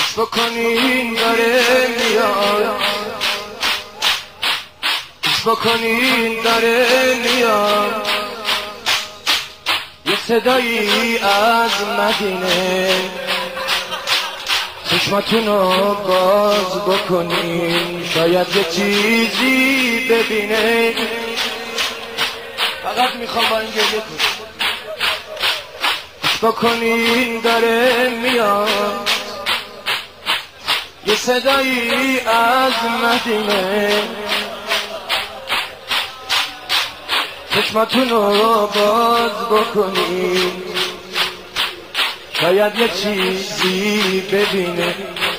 گوش بکنین داره میاد، گوش بکنین داره میاد، یه صدایی از مدینه، چشماتونو باز بکنین شاید یه چیزی ببینه. فقط میخوام با این گریه کنم. گوش بکنین داره میاد، یه صدایی از مدینه، چشماتونو باز بکنین شاید یه چیزی ببینه.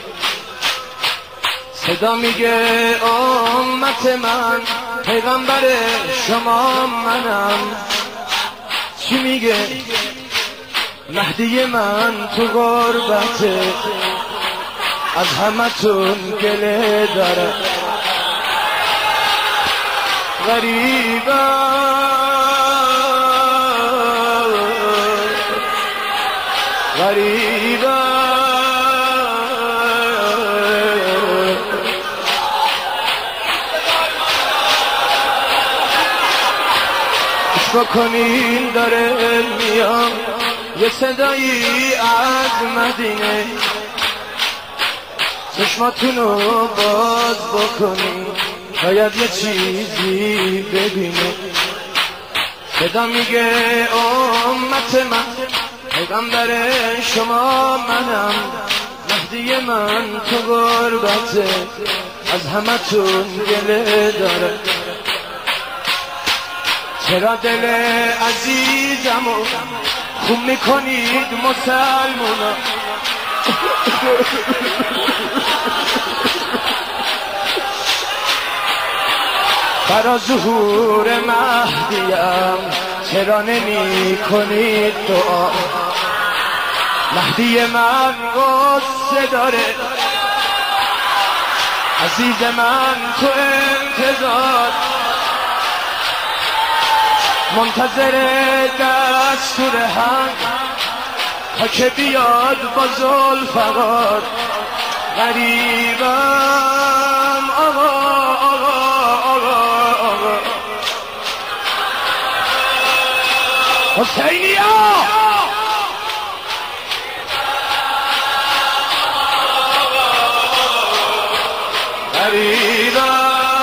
صدا میگه امت من، پیغمبر شما منم. چی میگه؟ مهدی من تو غربته، از همتون گله داره، غریبا گوش بکنین داره میاد، یه صدایی از مدینه، چشماتونو باز بکنین شاید یه چیزی ببینه. صدا میگه امت من، پیغمبر شما منم. مهدی من تو غربته، از همتون گله داره. چرا دل عزیزمو خون میکنید مسلمونا؟ برا ظهور مهدیم چرا نمی کنید دعا؟ مهدی من غصه داره، عزیز من تو انتظار، منتظر دستور هم تا که بیاد با ذوالفقار. غریبم آقا حسینیا، غریبم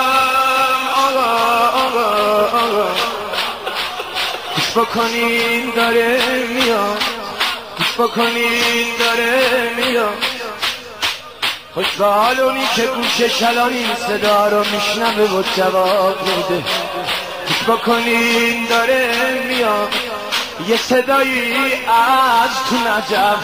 آقا گوش بکنین داره میاد، گوش بکنین داره میاد. خوشحالونی که گوش شلان این صدا رو میشنوه و جواب میده. گوش بکنین داره میاد، یه صدایی از تو نجف،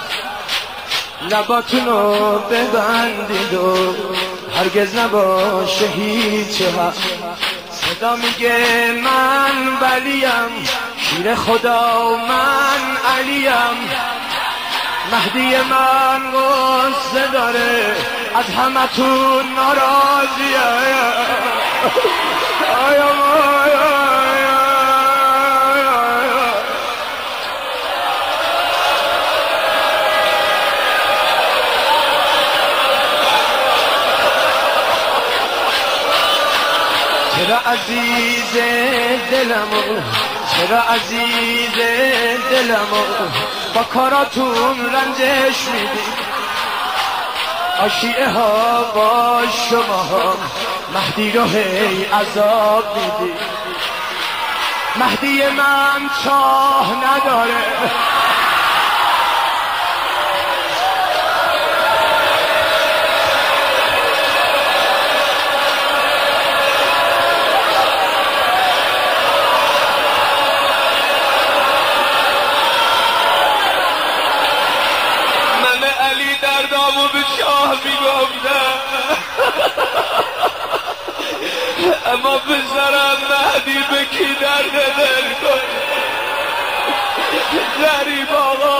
لباتونو ببندید و هرگز نباشه هیچ حق. صدا میگه من ولیم، شیر خدا من علیم. مهدی من غصه داره، از همتون ناراضیه. چرا عزیز دلمو، چرا عزیز دلمو با کاراتون رنجش میدی؟ آشیعه ها با شما ها مهدی رو هی عذاب میدی. مهدی من چاه نداره، دردامو به شاه میگفتم، اما پسرم مهدی به کی درد دل کن؟ غریب آقا،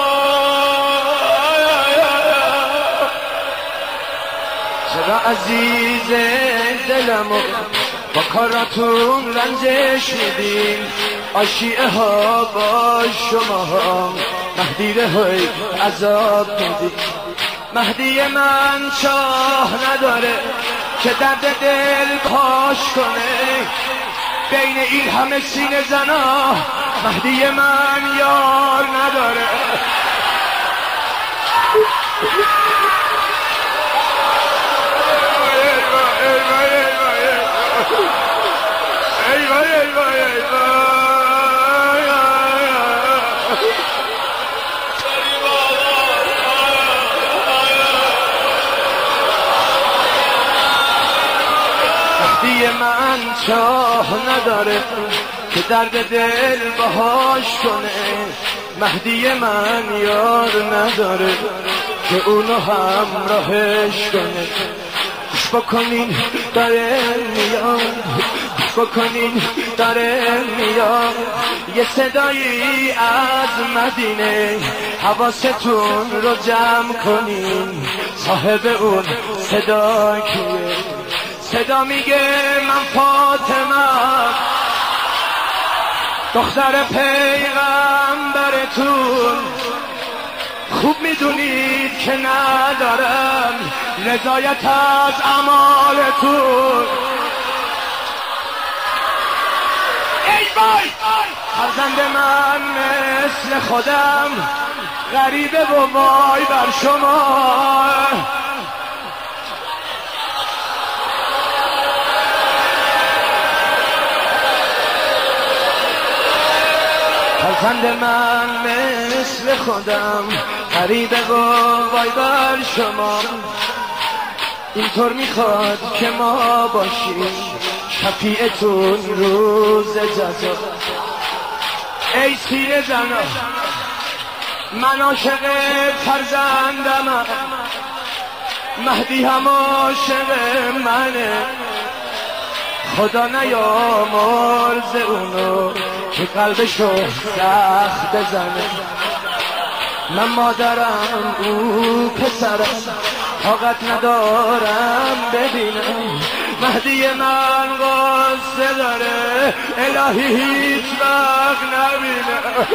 چرا عزیز دلمو با کاراتون رنجش میدین؟ آشیعه ها با شما ها مهدی های عذاب میدین. مهدی من چاه نداره که درد دل پاش کنه، بین این همه سینه زنا مهدی من یار نداره. مهدی من چاه نداره که درد دل باهاش کنه، مهدی من یار نداره که اونو همراهش کنه. گوش بکنین داره میاد، گوش بکنین داره میاد، یه صدایی از مدینه، حواستون رو جمع کنین، صاحب اون صدا کیه؟ صدا میگه من فاطمه، دختر پیغمبرتون، خوب میدونید که ندارم رضایت از اعمالتون. ای وای فرزند من مثل خودم غریبه و وای بر شما، فرزند من مثل خودم غریبه و وای بر شما. اینطور میخواد که ما باشیم شفیعتون روز جزا. ای سینه زنا من عاشق فرزندم، مهدی هم عاشق منه، خدا نیامرز اونو که قلبشو سخت بزنه. من مادرم او پسرم، طاقت ندارم ببینم مهدی من قصه داره، الهی هیچ وقت نبینم.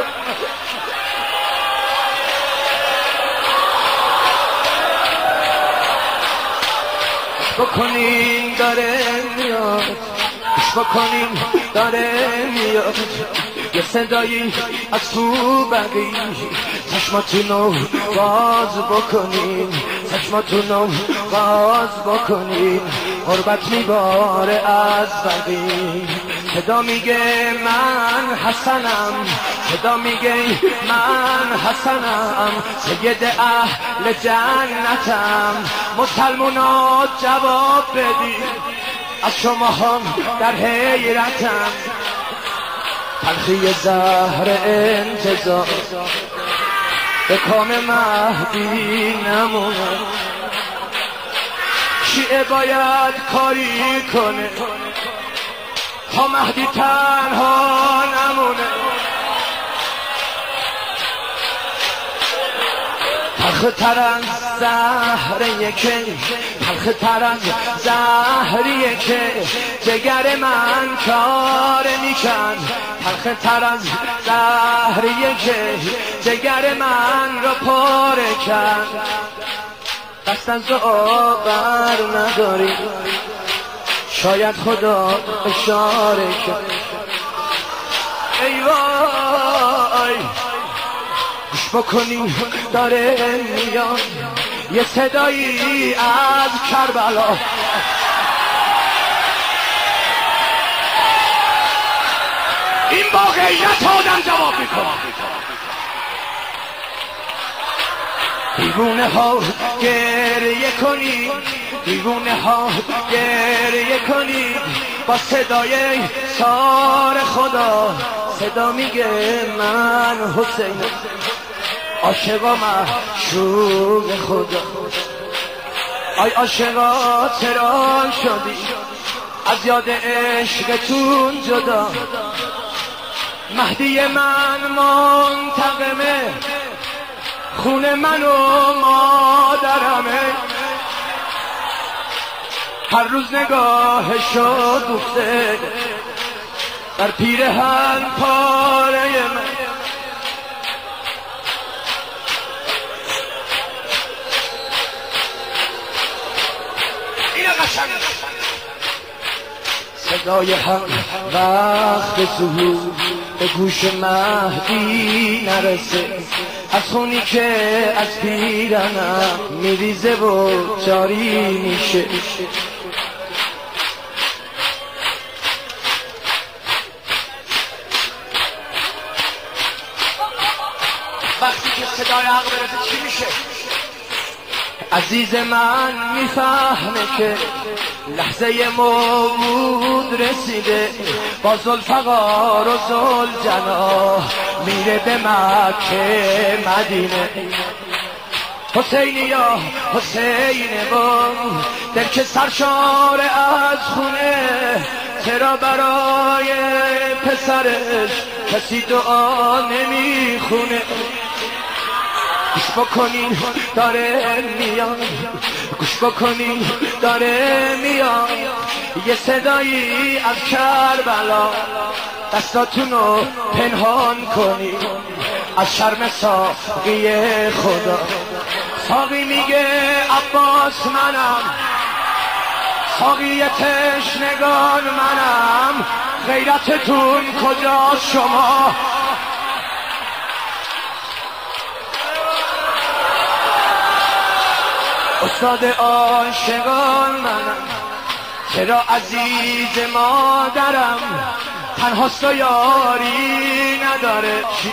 بکنین داره میاد، گوش بکنین داره میاد، یه صدایی از تو بقی، چشماتونو باز بکنین، چشماتونو باز بکنین، غربت میباره از بقی. صدا میگه من حسنم، صدا میگه من حسنم، سید اهل جنتم، مسلمونات جواب بدید، از شما هم در حیرتم. تلخی زهر انتظار به کام مهدی نمونه، شیعه باید کاری کنه تا مهدی تنها نمونه. تلخ تر از زهریه که، تلخ تر از زهریه که جگر من کار میکن، تلخ تر از زهریه که جگر من را پاره کن. دست از دعا بر نداری، شاید خدا اشاره کرد. ای وای گوش بکنی داره میاد، یه صدایی از کربلا، این با غیرت آدم جواب میکنه. دیوونه ها گریه کنید، دیوونه ها گریه کنید، با صدای سار خدا. صدا میگه من حسین، عاشقا معشوق خدا. آی عاشقا چرا شدی از یاد عشقتون جدا؟ مهدی من منتقمه، خون من و مادرمه، هر روز نگاهشو دوخته بر پیرهن پاره من. صدای حق وقت ظهور به گوش مهدی نرسه، از خونی که از پیرنم میریزه و جاری میشه. وقتی که صدای حق برسه چی میشه؟ عزیز من میفهمه که لحظه موعود رسیده، با ذوالفقار و ذوالجلال میره به مکه مدینه. حسینی یا حسین بام دل که سرشار از خونه، چرا برای پسرش کسی دعا نمیخونه؟ گوش بکنین داره میاد، گوش بکنین داره میاد، یه صدایی از کربلا، دستاتونو پنهان کنین از شرم ساقی خدا. ساقی میگه عباس منم، ساقی تشنگان منم، غیرتتون کجا شما؟ استاد عاشقان منم، چرا عزیز مادرم تنهاست و یاری نداره؟